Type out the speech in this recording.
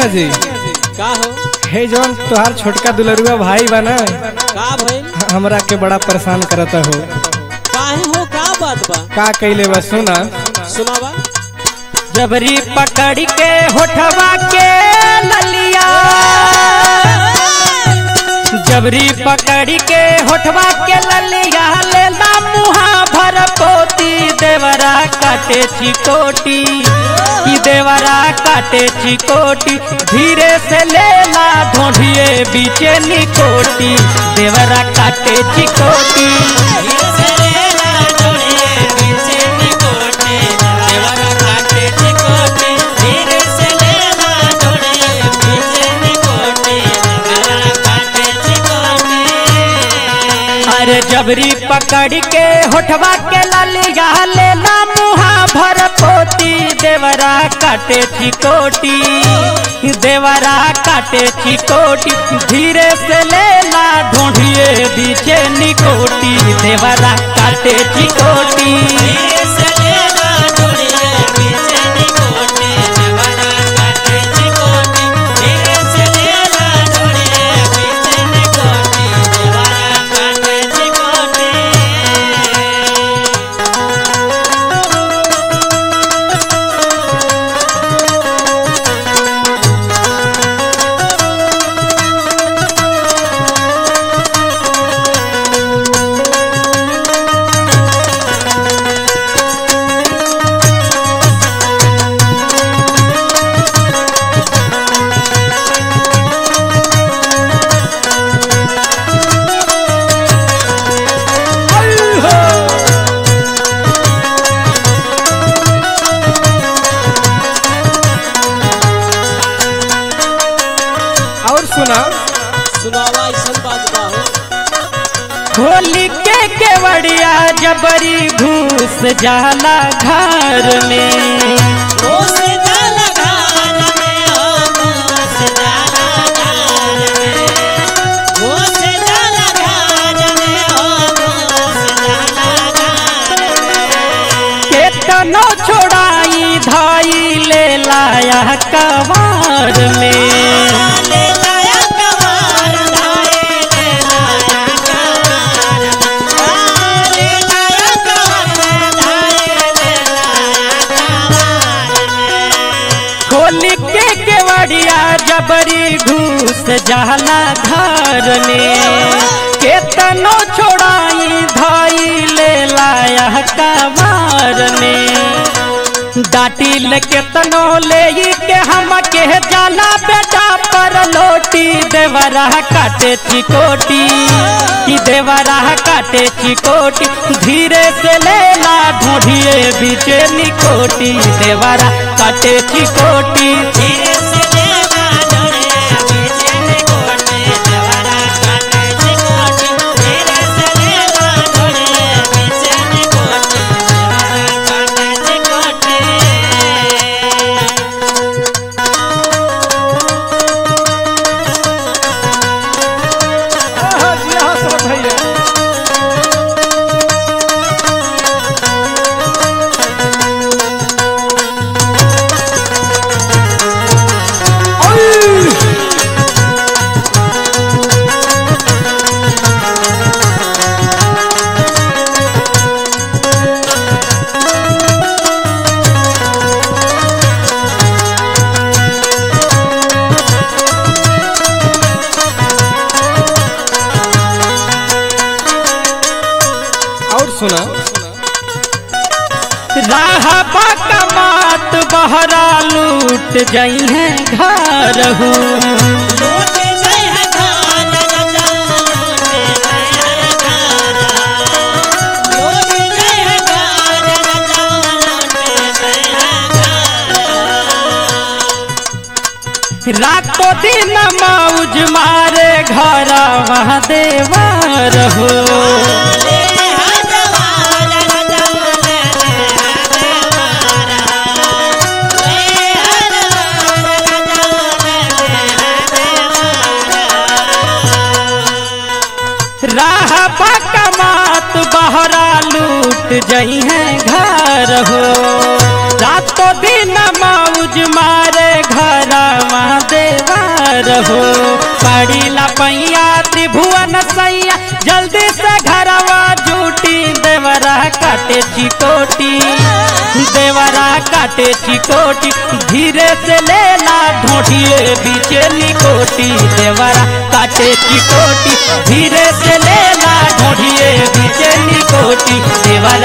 जी का हो हे जौन तोहार छोटका दुलरुआ भाई बना का भइल हमरा के बड़ा परेशान करता हो। काहे हो का बात बा का कैले बा सुना। सुनावा। जबरी पकड़ के होठवा के ललिया, जबरी पकड़ के होठवा के ललिया लेला मुहा भर पोती देवरा काटे चिकोटी, देवरा काटे चिकोटी धीरे से लेला ढोढिए बीचे निकोटी, देवरा काटे चिकोटी धीरे से लेला ढोढिए बीचे निकोटी, देवरा काटे चिकोटी धीरे से लेला ढोढिए बीचे निकोटी, देवरा काटे चिकोटी। अरे जबरी पकड़ के होठवा के ललिया लेला मुहा भर पोती देवरा काटे चिकोटी, देवरा काटे चिकोटी धीरे से लेला ढूंढिए बीचे निकोटी, देवरा काटे चिकोटी धीरे से लेला ढूंढिए बीचे निकोटी, देवरा काटे चिकोटी धीरे से लेला ढूंढिए बीचे निकोटी, देवरा काटे चिकोटी। और सुना। सुनावा ऐसन बात बा हो। होली के केवड़िया जबरी घूस जाला घर में, घूस जाला घर में, घूस जाला घर में, घूस जाला घर में, घूस जाला घर में। केतनो छोड़ाई धाई ले लाया कवार में, होली के केवड़िया जबरी घूस जाला घर में, केतनो छोड़ाई धाई ले लाया कवार में। डाटी ले केतनो ले के हम के जाला बेटा पर लोटी, देवरा काटे चिकोटी, देवरा काटे चिकोटी धीरे से लेला ढूंढिए बीचे निकोटी, देवरा काटे चिकोटी धीरे से लेला ढूंढिए बीचे निकोटी, देवरा काटे चिकोटी धीरे से लेला ढूंढिए बीचे निकोटी, देवरा काटे चिकोटी। हाँ जी हाँ सब भैया। और सुना। राह कमात बहरा लूट जई है घर हो, लूट जई है घर, लूट जई है घर, रातों दिन मौज मारे घर वहाँ देवर हो, राह कमात बहरा लूट लौट जई है घर हो। रातों दिन मौज मारे घर देवर हो। पड़ी लपैया त्रिभुवन सैया जल्दी से घरवा जूटी देवरा काटे चिकोटी, देवरा काटे चिकोटी धीरे से लेला ढोटिए बीचे निकोटी। देवरा काटे चिकोटी धीरे से लेला ढोटिए बीचे निकोटी। देवरा